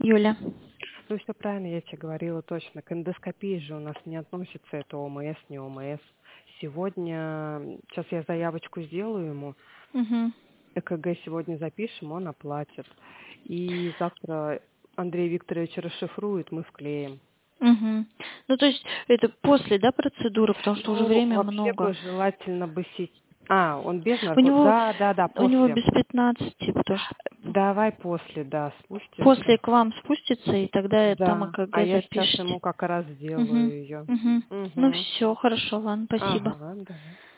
Юля. Ну, все правильно, я тебе говорила точно. К эндоскопии же у нас не относится это ОМС, не ОМС. Сегодня, сейчас я заявочку сделаю ему, Угу. ЭКГ сегодня запишем, он оплатит. И завтра Андрей Викторович расшифрует, мы вклеим. Угу. Ну, то есть это после, да, процедуры, потому что уже Ну, время вообще много. бы желательно бы он без У наркоза. него, Да, у него после. без 15, потому что Давай после, да, после спустишься. к вам спустится, и тогда там Да, а ЭКГ я сейчас запишете. ему как раз Угу. сделаю ее. Угу. Ну Угу. все, хорошо, ладно, спасибо. Ага, давай.